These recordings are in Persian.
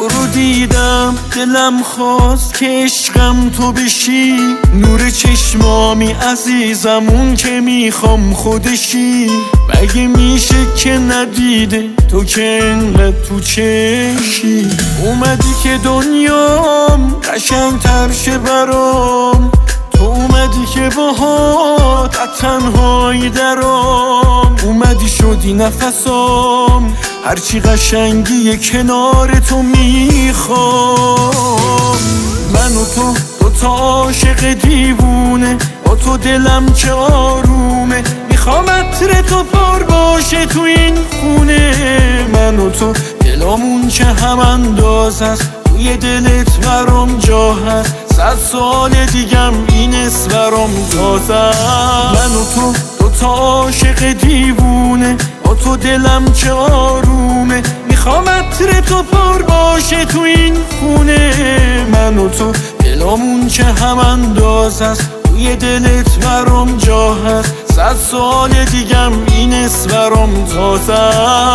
تو رو دیدم دلم خواست که عشقم تو بشی، نور چشمامی عزیزم اون که میخوام خودشی. مگه میشه که ندیده تو که انقدر تو چشی؟ اومدی که دنیام قشنگ‌تر شه برام، تو اومدی که باهات از تنهایی درام. اومدی شدی نفسام، هرچی قشنگی کنار تو میخوام. من و تو دوتا عاشق دیوونه، با تو دلم که آرومه. میخوام عطر تو پر باشه تو این خونه. من و تو دلامون که هم انداز است، توی دلت برام جا هست. 100 سال دیگم این اسم برام تازه. من و تو دوتا عاشق دیوونه، با تو دلم که آرومه. میخوام عطر تو پر باشه تو این خونه. من و تو دلامون که هم انداز است، توی دلت برام جا هست. 100 سال دیگم این اسم برام تازه.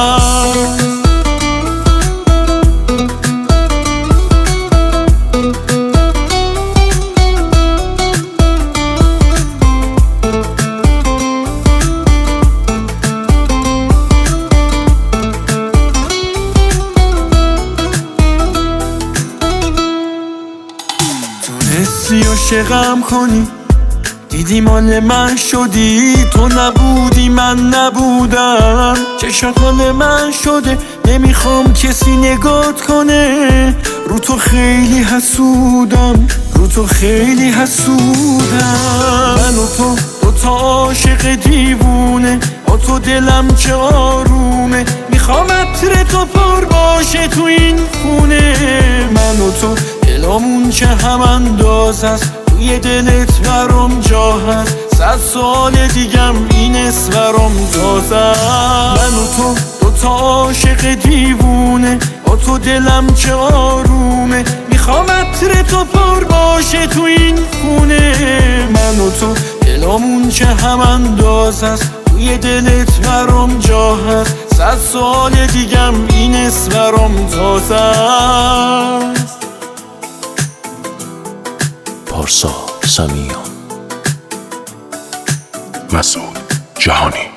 تونستی عاشقم کنی، دیدی مال من شدی. تو نبودی من نبودم، چشات مال من شده. نمیخوام کسی نگات کنه، رو تو خیلی حسودم، رو تو خیلی حسودم. من و تو دوتا عاشق دیوونه، با تو دلم که آرومه. میخوام عطر تو پر باشه تو این خونه. من و تو دلامون که هم انداز است، توی دلت برام جا هست. 100 سال دیگم این اسم برام تازه. من و تو دوتا عاشق دیوونه، با تو دلم که آرومه. میخوام عطر تو پر باشه تو این خونه. من و تو دلامون که هم انداز است، توی دلت برام جا هست. 100 سال دیگم این اسم برام تازه است. پارسا سمیان، مسعود جهانی.